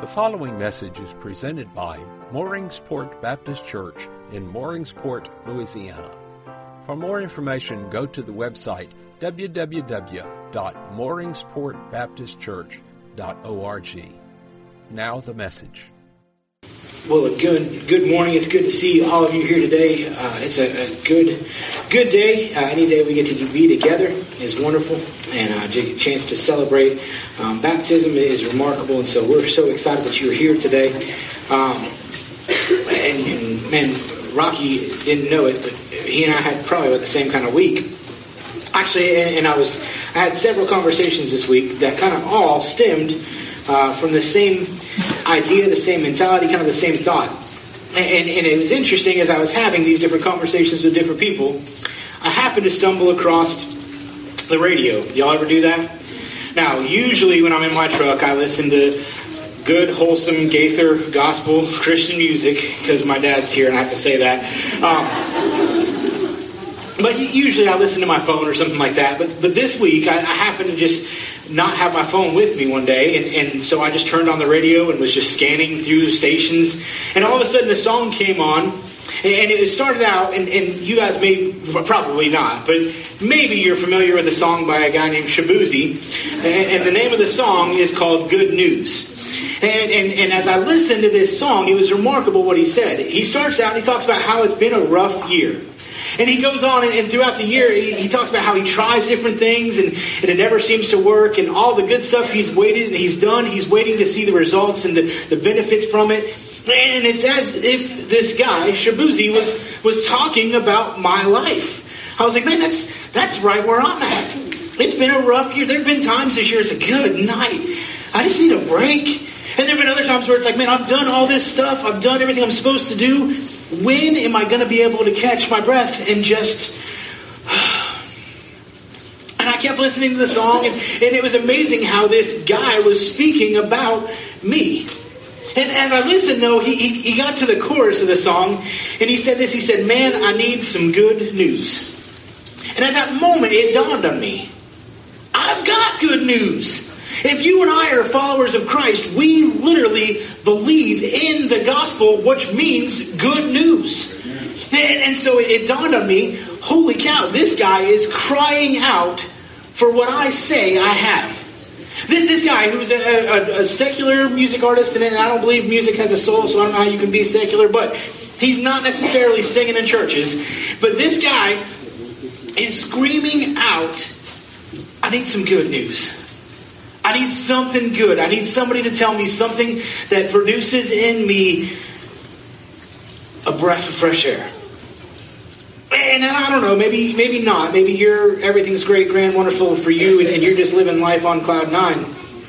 The following message is presented by Mooringsport Baptist Church in Mooringsport, Louisiana. For more information, go to the website www.mooringsportbaptistchurch.org. Now the message. Well, good morning. It's good to see all of you here today. It's a good day. Any day we get to be together is wonderful, and a chance to celebrate baptism is remarkable. And so we're so excited that you're here today. And man, Rocky didn't know it, but he and I had probably the same kind of week. Actually, and I had several conversations this week that kind of all stemmed from the same idea, the same mentality, kind of the same thought. And it was interesting as I was having these different conversations with different people, I happened to stumble across the radio. Y'all ever do that? Now, usually when I'm in my truck, I listen to good, wholesome, Gaither, gospel, Christian music, because my dad's here and I have to say that. But usually I listen to my phone or something like that. But this week, I happened to just not have my phone with me one day, and so I just turned on the radio and was just scanning through the stations, and all of a sudden a song came on, and it started out, and you guys may, probably not, but maybe you're familiar with a song by a guy named Shabuzi, and the name of the song is called Good News. And as I listened to this song, it was remarkable what he said. He starts out and he talks about how it's been a rough year. And he goes on, and throughout the year, he talks about how he tries different things, and it never seems to work, and all the good stuff he's waited and he's done, he's waiting to see the results and the benefits from it. And it's as if this guy, Shabuzi, was talking about my life. I was like, man, that's right where I'm at. It's been a rough year. There have been times this year it's a good night. I just need a break. And there have been other times where it's like, man, I've done all this stuff. I've done everything I'm supposed to do. When am I going to be able to catch my breath and just... And I kept listening to the song, and it was amazing how this guy was speaking about me. And as I listened, though, he got to the chorus of the song, and he said this. He said, man, I need some good news. And at that moment, it dawned on me. I've got good news. If you and I are followers of Christ, we literally believe in the gospel, which means good news. And so it dawned on me, holy cow, this guy is crying out for what I say I have. This guy who's a secular music artist, and I don't believe music has a soul, so I don't know how you can be secular, but he's not necessarily singing in churches. But this guy is screaming out, I need some good news. I need something good. I need somebody to tell me something that produces in me a breath of fresh air. And I don't know, maybe not. Maybe everything's great, grand, wonderful for you, and you're just living life on cloud nine.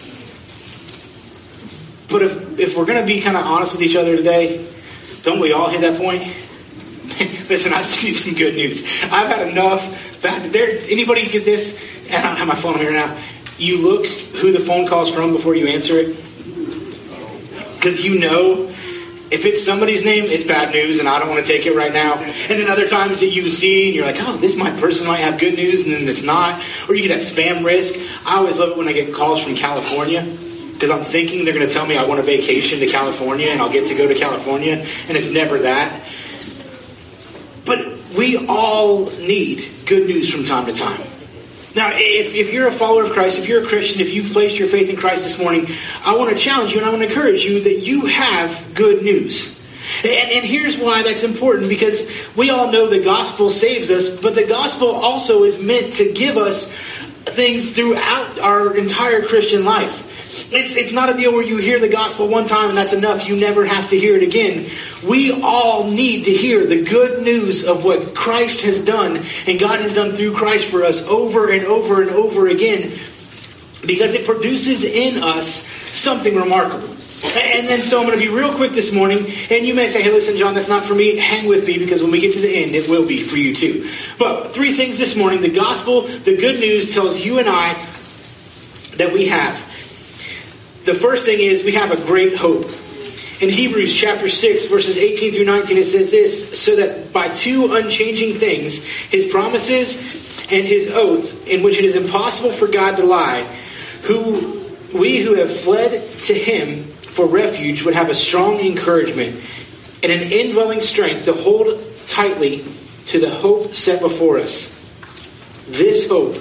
But if we're going to be kind of honest with each other today, don't we all hit that point? Listen, I just need some good news. I've had enough. Anybody get this? I don't have my phone here now. You look who the phone call's from before you answer it. Because you know, if it's somebody's name, it's bad news and I don't want to take it right now. And then other times that you see and you're like, oh, this person might have good news, and then it's not. Or you get that spam risk. I always love it when I get calls from California. Because I'm thinking they're going to tell me I want a vacation to California and I'll get to go to California. And it's never that. But we all need good news from time to time. Now, if you're a follower of Christ, if you're a Christian, if you've placed your faith in Christ this morning, I want to challenge you and I want to encourage you that you have good news. And here's why that's important, because we all know the gospel saves us, but the gospel also is meant to give us things throughout our entire Christian life. It's not a deal where you hear the gospel one time and that's enough. You never have to hear it again. We all need to hear the good news of what Christ has done and God has done through Christ for us over and over and over again, because it produces in us something remarkable. And then so I'm going to be real quick this morning, and you may say, hey, listen, John, that's not for me. Hang with me, because when we get to the end, it will be for you too. But 3 things this morning. The gospel, the good news, tells you and I that we have. The first thing is we have a great hope. In Hebrews chapter 6, verses 18 through 19, it says this, so that by 2 unchanging things, his promises and his oath, in which it is impossible for God to lie, we who have fled to him for refuge would have a strong encouragement and an indwelling strength to hold tightly to the hope set before us. This hope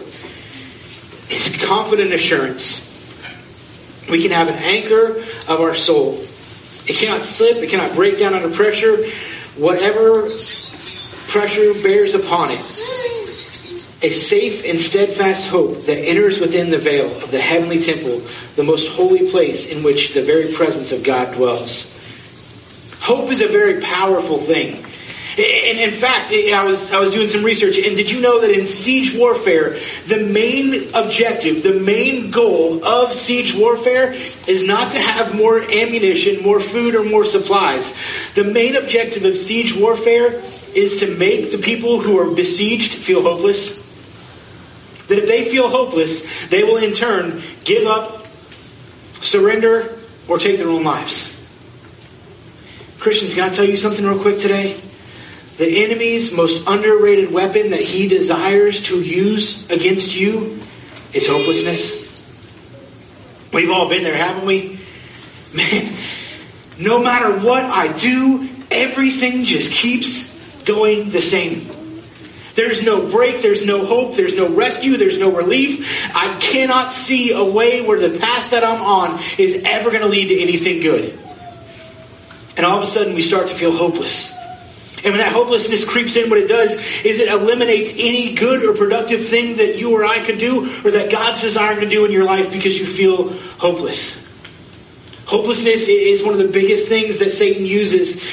is confident assurance. We can have an anchor of our soul. It cannot slip. It cannot break down under pressure. Whatever pressure bears upon it. A safe and steadfast hope that enters within the veil of the heavenly temple, the most holy place in which the very presence of God dwells. Hope is a very powerful thing. And in fact, I was doing some research, and did you know that in siege warfare, the main objective, the main goal of siege warfare is not to have more ammunition, more food, or more supplies. The main objective of siege warfare is to make the people who are besieged feel hopeless. That if they feel hopeless, they will in turn give up, surrender, or take their own lives. Christians, can I tell you something real quick today? The enemy's most underrated weapon that he desires to use against you is hopelessness. We've all been there, haven't we? Man, no matter what I do, everything just keeps going the same. There's no break, there's no hope, there's no rescue, there's no relief. I cannot see a way where the path that I'm on is ever going to lead to anything good. And all of a sudden we start to feel hopeless. And when that hopelessness creeps in, what it does is it eliminates any good or productive thing that you or I could do or that God's desiring to do in your life because you feel hopeless. Hopelessness is one of the biggest things that Satan uses.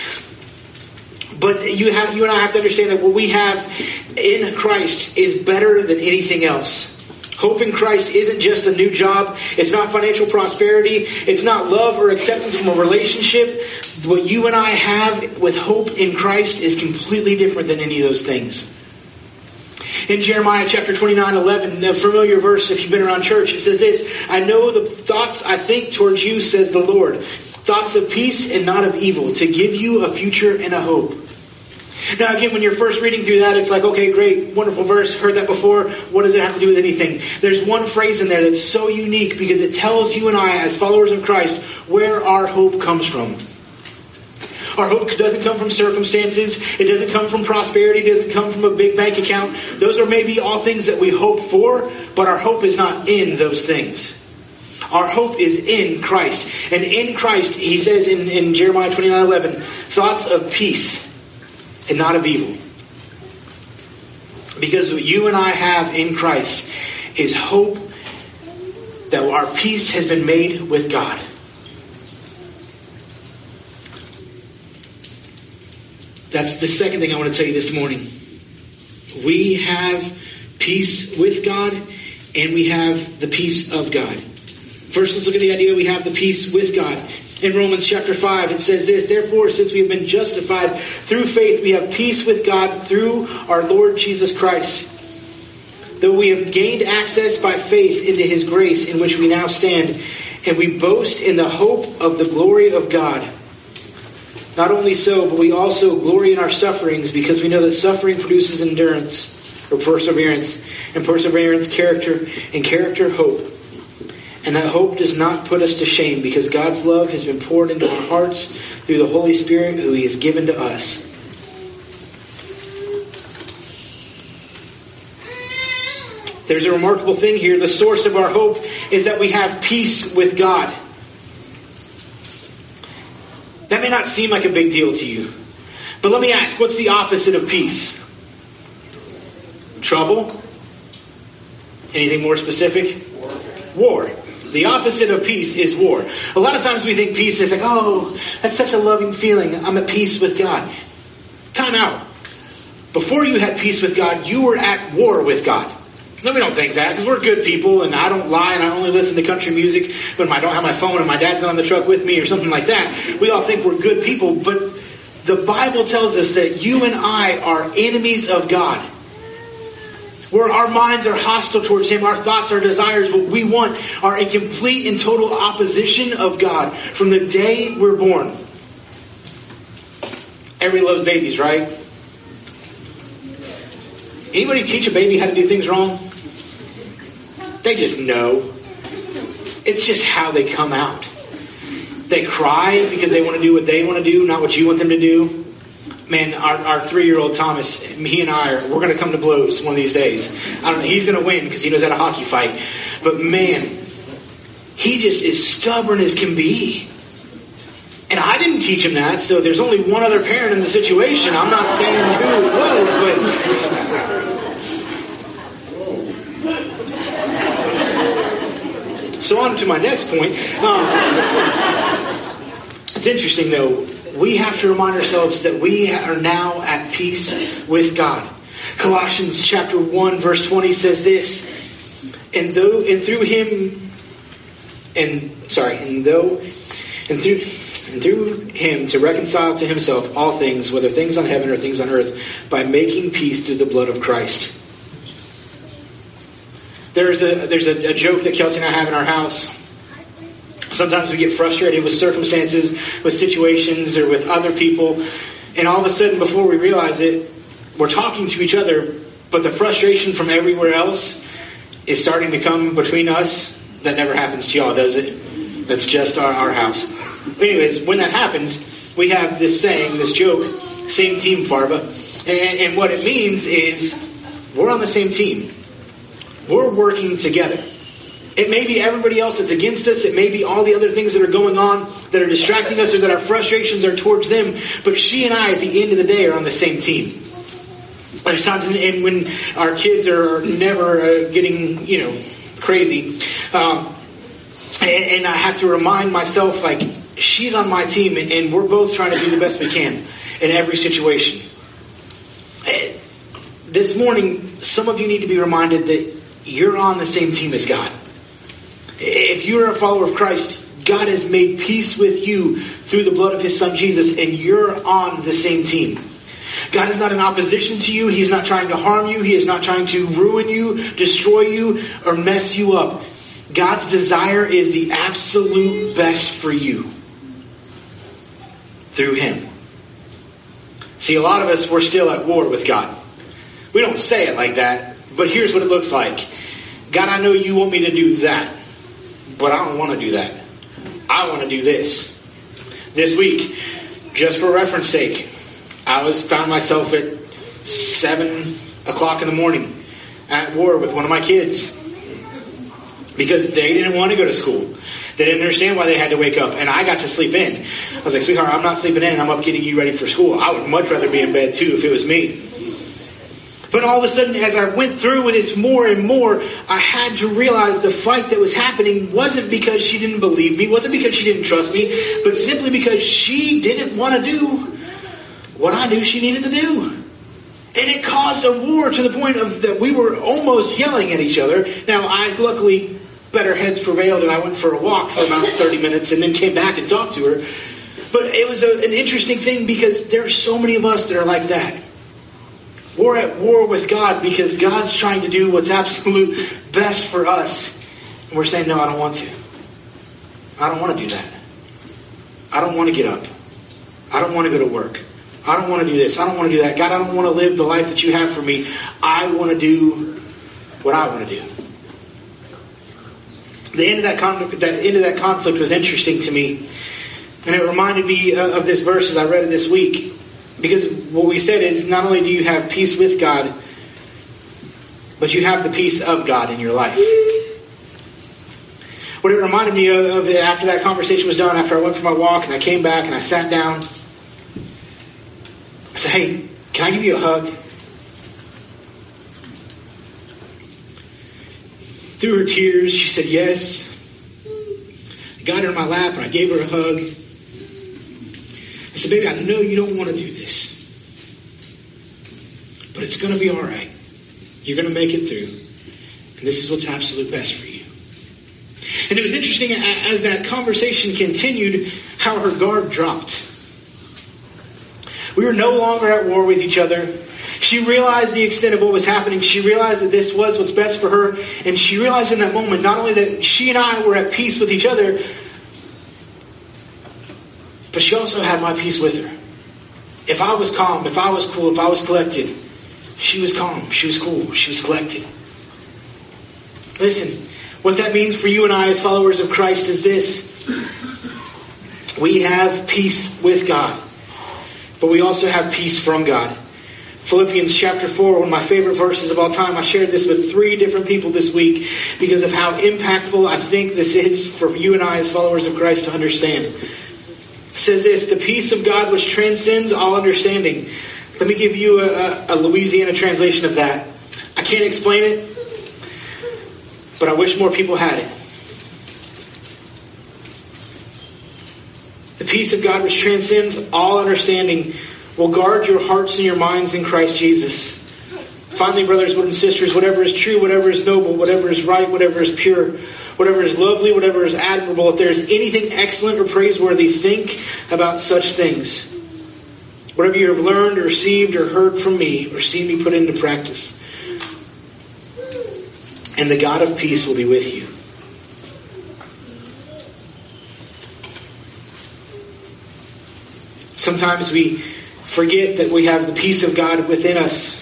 But you and I have to understand that what we have in Christ is better than anything else. Hope in Christ isn't just a new job. It's not financial prosperity. It's not love or acceptance from a relationship. What you and I have with hope in Christ is completely different than any of those things. In Jeremiah chapter 29:11, a familiar verse if you've been around church, it says this: I know the thoughts I think towards you, says the Lord. Thoughts of peace and not of evil, to give you a future and a hope. Now again, when you're first reading through that, it's like, okay, great, wonderful verse, heard that before. What does it have to do with anything? There's one phrase in there that's so unique because it tells you and I, as followers of Christ, where our hope comes from. Our hope doesn't come from circumstances. It doesn't come from prosperity. It doesn't come from a big bank account. Those are maybe all things that we hope for, but our hope is not in those things. Our hope is in Christ. And in Christ, he says in Jeremiah 29:11, thoughts of peace and not of evil. Because what you and I have in Christ is hope that our peace has been made with God. That's the second thing I want to tell you this morning. We have peace with God and we have the peace of God. First, let's look at the idea we have the peace with God. In Romans chapter 5, it says this: therefore, since we have been justified through faith, we have peace with God through our Lord Jesus Christ. Though we have gained access by faith into his grace in which we now stand, and we boast in the hope of the glory of God. Not only so, but we also glory in our sufferings, because we know that suffering produces endurance, or perseverance, and perseverance character, and character hope. And that hope does not put us to shame, because God's love has been poured into our hearts through the Holy Spirit who he has given to us. There's a remarkable thing here. The source of our hope is that we have peace with God. That may not seem like a big deal to you. But let me ask, what's the opposite of peace? Trouble? Anything more specific? War. The opposite of peace is war. A lot of times we think peace is like, oh, that's such a loving feeling. I'm at peace with God. Time out. Before you had peace with God, you were at war with God. No, we don't think that, because we're good people, and I don't lie, and I only listen to country music when I don't have my phone and my dad's not on the truck with me or something like that. We all think we're good people, but the Bible tells us that you and I are enemies of God. Where our minds are hostile towards him, our thoughts, our desires, what we want are in complete and total opposition of God from the day we're born. Everybody loves babies, right? Anybody teach a baby how to do things wrong? They just know. It's just how they come out. They cry because they want to do what they want to do, not what you want them to do. Man, our 3-year-old Thomas, he and we're going to come to blows one of these days. I don't know, he's going to win because he knows how to hockey fight. But man, he just is stubborn as can be. And I didn't teach him that, so there's only one other parent in the situation. I'm not saying who it was, but... So on to my next point. It's interesting, though. We have to remind ourselves that we are now at peace with God. Colossians chapter 1, verse 20 says this, and through him to reconcile to himself all things, whether things on heaven or things on earth, by making peace through the blood of Christ. There's a joke that Kelsey and I have in our house. Sometimes we get frustrated with circumstances, with situations, or with other people, and all of a sudden, before we realize it, we're talking to each other, but the frustration from everywhere else is starting to come between us. That never happens to y'all, does it? That's just our house. Anyways, when that happens, we have this saying, this joke, same team, Farba. And what it means is we're on the same team. We're working together. It may be everybody else that's against us. It may be all the other things that are going on that are distracting us or that our frustrations are towards them. But she and I, at the end of the day, are on the same team. There's times when our kids are never getting, crazy. And I have to remind myself, like, she's on my team and we're both trying to do the best we can in every situation. This morning, some of you need to be reminded that you're on the same team as God. If you're a follower of Christ, God has made peace with you through the blood of His Son Jesus, and you're on the same team. God is not in opposition to you. He's not trying to harm you. He is not trying to ruin you, destroy you, or mess you up. God's desire is the absolute best for you through Him. See, a lot of us, we're still at war with God. We don't say it like that, but here's what it looks like. God, I know you want me to do that, but I don't want to do that. I want to do this. This week, just for reference sake, I found myself at 7 o'clock in the morning at war with one of my kids because they didn't want to go to school. They didn't understand why they had to wake up, and I got to sleep in. I was like, sweetheart, I'm not sleeping in. I'm up getting you ready for school. I would much rather be in bed too if it was me. But all of a sudden, as I went through with this more and more, I had to realize the fight that was happening wasn't because she didn't believe me, wasn't because she didn't trust me, but simply because she didn't want to do what I knew she needed to do. And it caused a war to the point of that we were almost yelling at each other. Now, luckily, better heads prevailed, and I went for a walk for about 30 minutes and then came back and talked to her. But it was an interesting thing because there are so many of us that are like that. We're at war with God because God's trying to do what's absolute best for us. And we're saying, no, I don't want to. I don't want to do that. I don't want to get up. I don't want to go to work. I don't want to do this. I don't want to do that. God, I don't want to live the life that you have for me. I want to do what I want to do. The end of that conflict was interesting to me. And it reminded me of this verse as I read it this week. Because what we said is not only do you have peace with God, but you have the peace of God in your life. What it reminded me of after that conversation was done, after I went for my walk and I came back and I sat down, I said, hey, can I give you a hug? Through her tears, she said yes. I got her in my lap and I gave her a hug. I said, baby, I know you don't want to do this, but it's going to be all right. You're going to make it through. And this is what's absolute best for you. And it was interesting as that conversation continued, how her guard dropped. We were no longer at war with each other. She realized the extent of what was happening. She realized that this was what's best for her. And she realized in that moment, not only that she and I were at peace with each other, but she also had my peace with her. If I was calm, if I was cool, if I was collected, she was calm, she was cool, she was collected. Listen, what that means for you and I as followers of Christ is this. We have peace with God, but we also have peace from God. Philippians chapter 4, one of my favorite verses of all time. I shared this with 3 different people this week because of how impactful I think this is for you and I as followers of Christ to understand. It says this: the peace of God which transcends all understanding. Let me give you a Louisiana translation of that. I can't explain it, but I wish more people had it. The peace of God which transcends all understanding will guard your hearts and your minds in Christ Jesus. Finally, brothers and sisters, whatever is true, whatever is noble, whatever is right, whatever is pure, whatever is lovely, whatever is admirable, if there is anything excellent or praiseworthy, think about such things. Whatever you have learned or received or heard from me or seen me put into practice. And the God of peace will be with you. Sometimes we forget that we have the peace of God within us.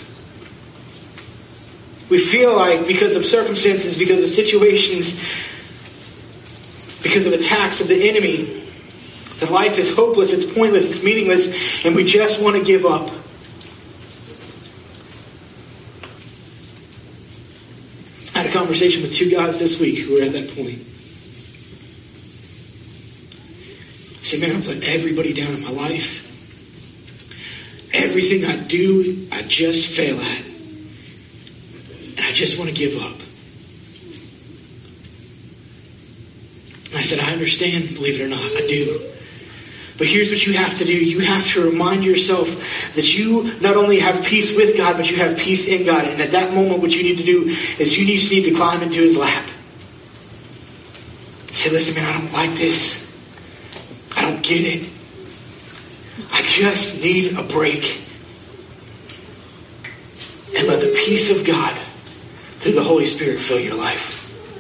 We feel like because of circumstances, because of situations, because of attacks of the enemy, that life is hopeless, it's pointless, it's meaningless, and we just want to give up. I had a conversation with 2 guys this week who were at that point. I said, man, I've let everybody down in my life. Everything I do, I just fail at. And I just want to give up. And I said, I understand, believe it or not, I do. But here's what you have to do. You have to remind yourself that you not only have peace with God, but you have peace in God. And at that moment, what you need to do is you just need to climb into His lap. Say, listen, man, I don't like this. I don't get it. I just need a break. And let the peace of God through the Holy Spirit fill your life.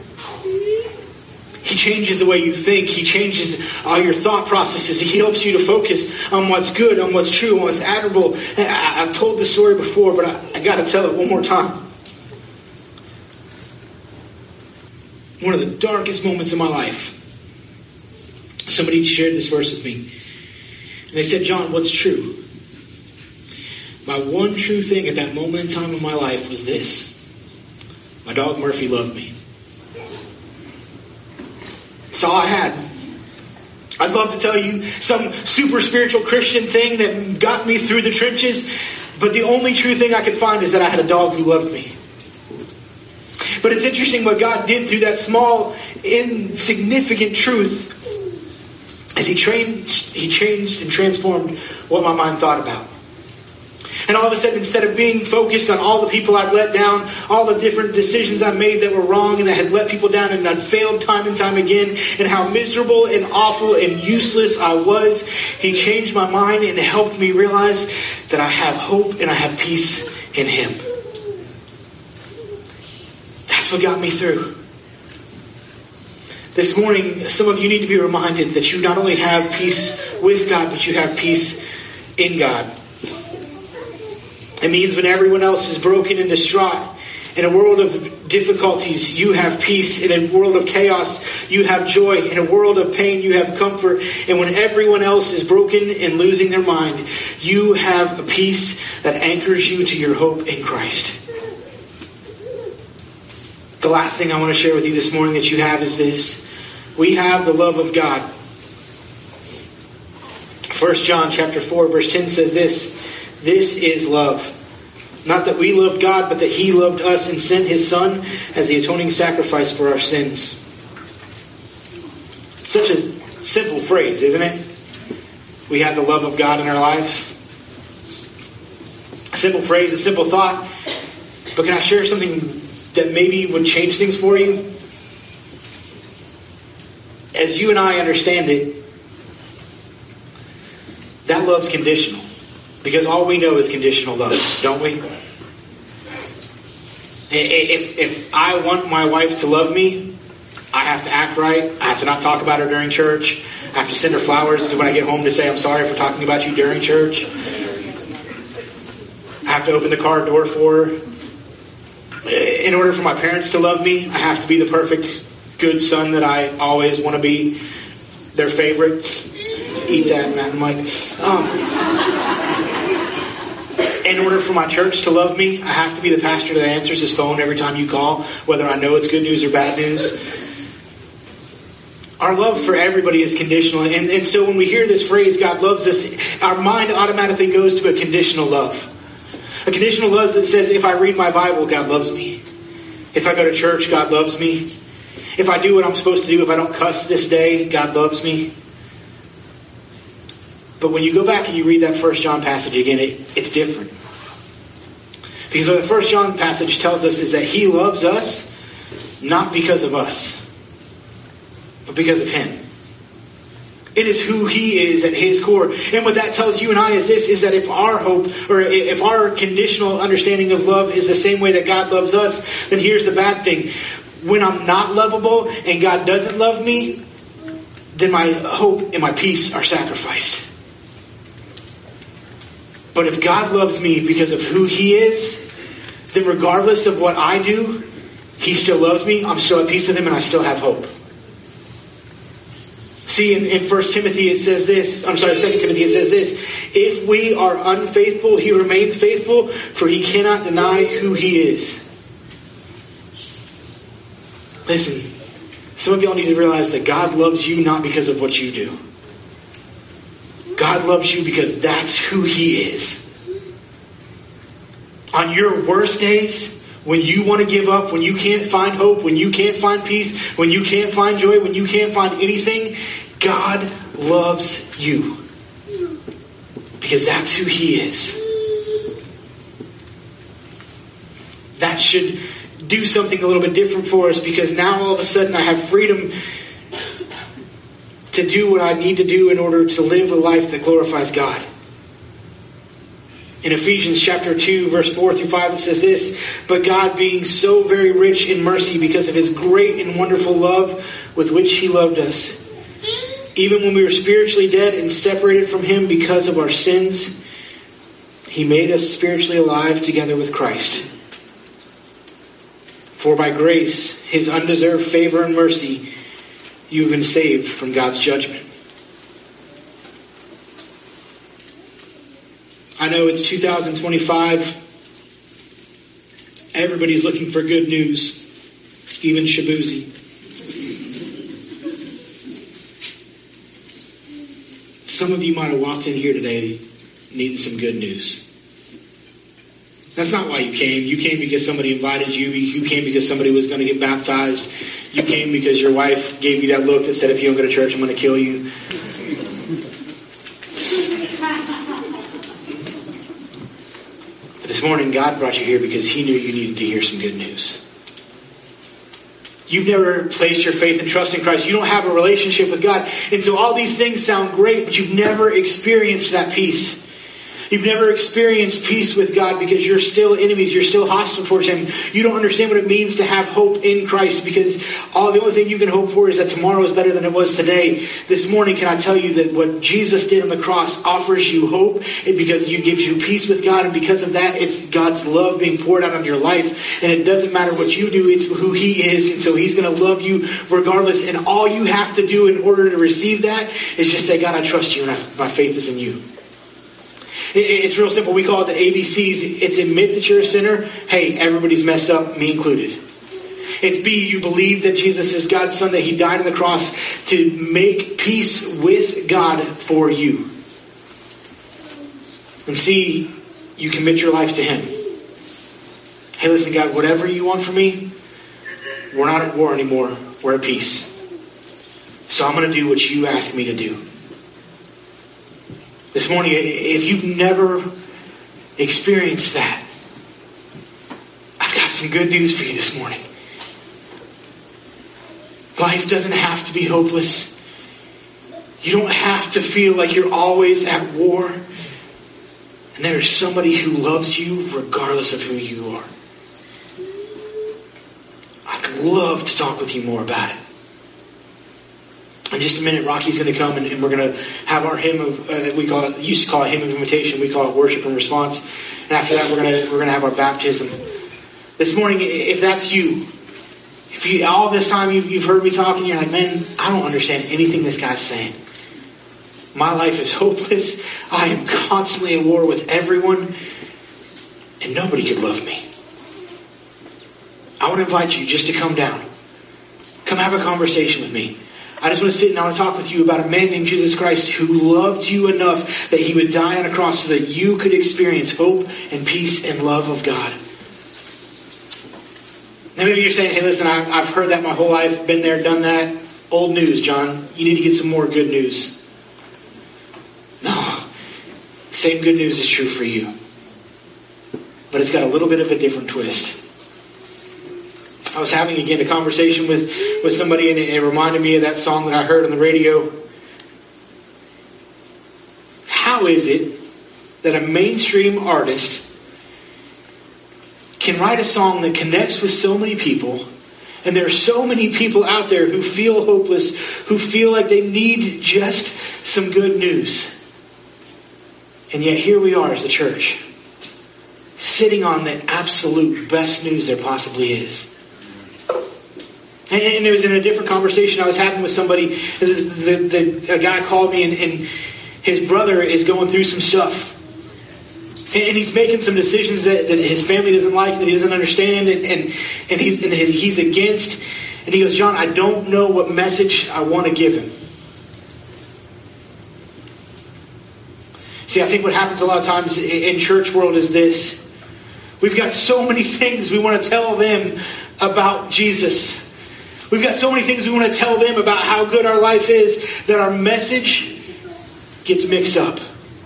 He changes the way you think. He changes all your thought processes. He helps you to focus on what's good, on what's true, on what's admirable. I've told this story before, but I got to tell it one more time. One of the darkest moments of my life, somebody shared this verse with me. And they said, John, what's true? My one true thing at that moment in time in my life was this. My dog Murphy loved me. That's all I had. I'd love to tell you some super spiritual Christian thing that got me through the trenches, but the only true thing I could find is that I had a dog who loved me. But it's interesting what God did through that small, insignificant truth as He changed and transformed what my mind thought about. And all of a sudden, instead of being focused on all the people I'd let down, all the different decisions I made that were wrong and that had let people down and I'd failed time and time again, and how miserable and awful and useless I was, He changed my mind and helped me realize that I have hope and I have peace in Him. That's what got me through. This morning, some of you need to be reminded that you not only have peace with God, but you have peace in God. It means when everyone else is broken and distraught, in a world of difficulties, you have peace. In a world of chaos, you have joy. In a world of pain, you have comfort. And when everyone else is broken and losing their mind, you have a peace that anchors you to your hope in Christ. The last thing I want to share with you this morning that you have is this. We have the love of God. 1 John chapter 4 verse 10 says this. This is love. Not that we loved God, but that He loved us and sent His Son as the atoning sacrifice for our sins. Such a simple phrase, isn't it? We have the love of God in our life. A simple phrase, a simple thought. But can I share something that maybe would change things for you? As you and I understand it, that love's conditional. Because all we know is conditional love, don't we? If I want my wife to love me, I have to act right. I have to not talk about her during church. I have to send her flowers when I get home to say I'm sorry for talking about you during church. I have to open the car door for her. In order for my parents to love me, I have to be the perfect, good son that I always want to be, their favorite. Eat that, Matt and Mike. In order for my church to love me, I have to be the pastor that answers his phone every time you call, whether I know it's good news or bad news. Our love for everybody is conditional. And so when we hear this phrase, God loves us, our mind automatically goes to a conditional love. A conditional love that says, if I read my Bible, God loves me. If I go to church, God loves me. If I do what I'm supposed to do, if I don't cuss this day, God loves me. But when you go back and you read that 1 John passage again, it's different. Because what the 1 John passage tells us is that He loves us not because of us, but because of Him. It is who He is at His core. And what that tells you and I is that if our hope, or if our conditional understanding of love is the same way that God loves us, then here's the bad thing. When I'm not lovable and God doesn't love me, then my hope and my peace are sacrificed. But if God loves me because of who He is, then regardless of what I do, He still loves me, I'm still at peace with Him, and I still have hope. See, in 1 Timothy it says this, 2 Timothy it says this, if we are unfaithful, He remains faithful, for He cannot deny who He is. Listen, some of y'all need to realize that God loves you not because of what you do. God loves you because that's who He is. On your worst days, when you want to give up, when you can't find hope, when you can't find peace, when you can't find joy, when you can't find anything, God loves you. Because that's who He is. That should do something a little bit different for us, because now all of a sudden I have freedom to do what I need to do in order to live a life that glorifies God. In Ephesians chapter 2, verse 4 through 5, it says this, but God, being so very rich in mercy because of His great and wonderful love with which He loved us, even when we were spiritually dead and separated from Him because of our sins, He made us spiritually alive together with Christ. For by grace, His undeserved favor and mercy, you have been saved from God's judgment. I know it's 2025. Everybody's looking for good news. Even Shabuzi. Some of you might have walked in here today needing some good news. That's not why you came. You came because somebody invited you. You came because somebody was going to get baptized. You came because your wife gave you that look that said, if you don't go to church, I'm going to kill you. But this morning, God brought you here because He knew you needed to hear some good news. You've never placed your faith and trust in Christ. You don't have a relationship with God. And so all these things sound great, but you've never experienced that peace. You've never experienced peace with God because you're still enemies. You're still hostile towards Him. You don't understand what it means to have hope in Christ, because the only thing you can hope for is that tomorrow is better than it was today. This morning, can I tell you that what Jesus did on the cross offers you hope, because He gives you peace with God, and because of that, it's God's love being poured out on your life. And it doesn't matter what you do, it's who He is. And so He's going to love you regardless. And all you have to do in order to receive that is just say, God, I trust you, and my faith is in you. It's real simple. We call it the ABCs. It's admit that you're a sinner. Hey, everybody's messed up, me included. It's B, you believe that Jesus is God's Son, that He died on the cross to make peace with God for you. And C, you commit your life to Him. Hey, listen, God, whatever you want from me, we're not at war anymore. We're at peace. So I'm going to do what you ask me to do. This morning, if you've never experienced that, I've got some good news for you this morning. Life doesn't have to be hopeless. You don't have to feel like you're always at war. And there is somebody who loves you regardless of who you are. I'd love to talk with you more about it. In just a minute, Rocky's going to come and we're going to have our hymn of, used to call it hymn of invitation. We call it worship and response. And after that, we're going to have our baptism. This morning, if that's you, if you, all this time you've heard me talking, you're like, man, I don't understand anything this guy's saying. My life is hopeless. I am constantly at war with everyone, and nobody could love me. I want to invite you just to come down. Come have a conversation with me. I just want to sit and I want to talk with you about a man named Jesus Christ who loved you enough that he would die on a cross so that you could experience hope and peace and love of God. Now maybe you're saying, hey, listen, I've heard that my whole life, been there, done that. Old news, John. You need to get some more good news. No. Same good news is true for you. But it's got a little bit of a different twist. I was having, again, a conversation with somebody, and it reminded me of that song that I heard on the radio. How is it that a mainstream artist can write a song that connects with so many people, and there are so many people out there who feel hopeless, who feel like they need just some good news? And yet here we are as the church, sitting on the absolute best news there possibly is. And it was in a different conversation I was having with somebody. A guy called me, and his brother is going through some stuff. And he's making some decisions that his family doesn't like, that he doesn't understand, and he's against. And he goes, John, I don't know what message I want to give him. See, I think what happens a lot of times in church world is this. We've got so many things we want to tell them about Jesus. We've got so many things we want to tell them about how good our life is that our message gets mixed up.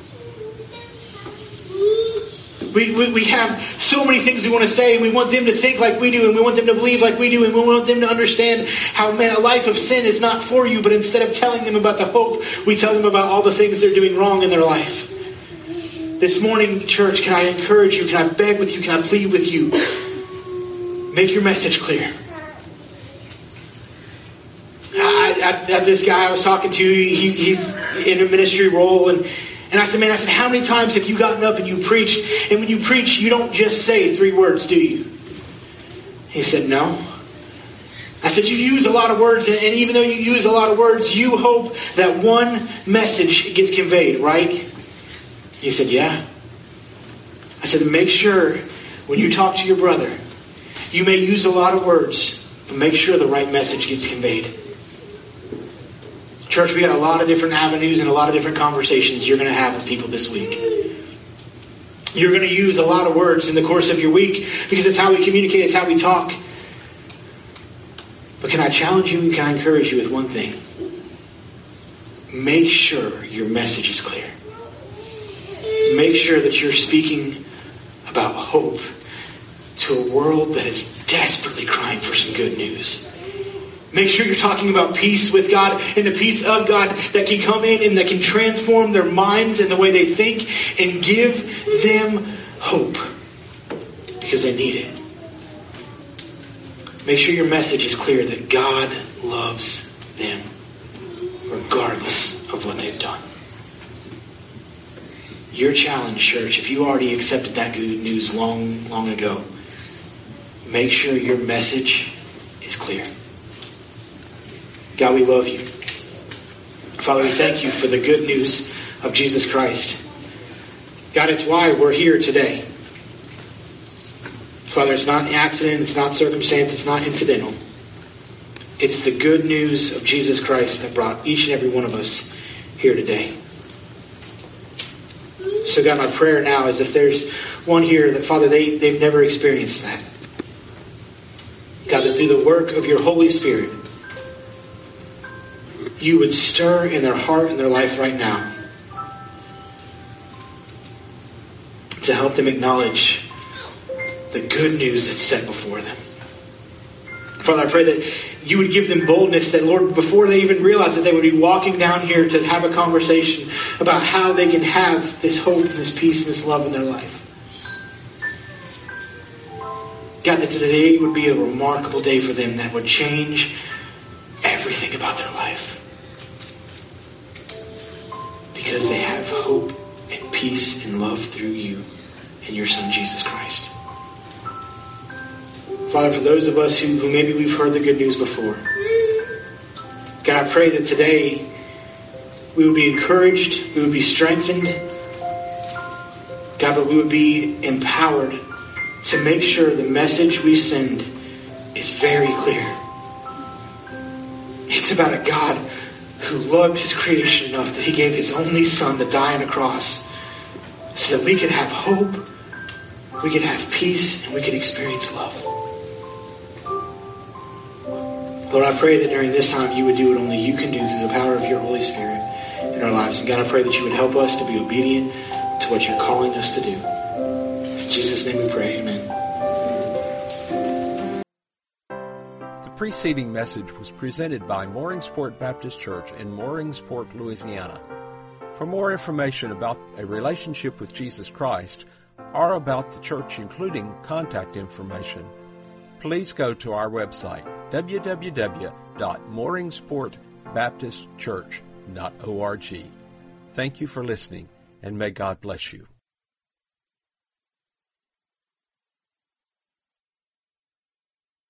We have so many things we want to say. We want them to think like we do, and we want them to believe like we do, and we want them to understand how, man, a life of sin is not for you. But instead of telling them about the hope, we tell them about all the things they're doing wrong in their life. This morning, church, can I encourage you? Can I beg with you? Can I plead with you? Make your message clear. I have this guy I was talking to. He's in a ministry role, and I said, man, how many times have you gotten up and you preached? And when you preach, you don't just say 3 words, do you? He said, no. I said, you use a lot of words, and even though you use a lot of words, you hope that one message gets conveyed, right? He said, yeah. I said, make sure when you talk to your brother, you may use a lot of words, but make sure the right message gets conveyed. Church, we got a lot of different avenues and a lot of different conversations you're going to have with people this week. You're going to use a lot of words in the course of your week because it's how we communicate, it's how we talk. But can I challenge you and can I encourage you with one thing? Make sure your message is clear. Make sure that you're speaking about hope to a world that is desperately crying for some good news. Make sure you're talking about peace with God and the peace of God that can come in and that can transform their minds and the way they think and give them hope because they need it. Make sure your message is clear that God loves them regardless of what they've done. Your challenge, church, if you already accepted that good news long, long ago, make sure your message is clear. God, we love you. Father, we thank you for the good news of Jesus Christ. God, it's why we're here today. Father, it's not an accident, it's not circumstance, it's not incidental. It's the good news of Jesus Christ that brought each and every one of us here today. So God, my prayer now is if there's one here that, Father, they've never experienced that. God, that through the work of your Holy Spirit, you would stir in their heart and their life right now to help them acknowledge the good news that's set before them. Father, I pray that you would give them boldness that, Lord, before they even realize that they would be walking down here to have a conversation about how they can have this hope, this peace, and this love in their life. God, that today would be a remarkable day for them that would change everything about their life. Because they have hope and peace and love through you and your Son, Jesus Christ. Father, for those of us who maybe we've heard the good news before, God, I pray that today we would be encouraged, we would be strengthened, God, but we would be empowered to make sure the message we send is very clear. It's about a God who loved his creation enough that he gave his only son to die on a cross so that we could have hope, we could have peace, and we could experience love. Lord, I pray that during this time you would do what only you can do through the power of your Holy Spirit in our lives. And God, I pray that you would help us to be obedient to what you're calling us to do. In Jesus' name we pray, amen. The preceding message was presented by Mooringsport Baptist Church in Mooringsport, Louisiana. For more information about a relationship with Jesus Christ or about the church, including contact information, please go to our website, www.mooringsportbaptistchurch.org. Thank you for listening, and may God bless you.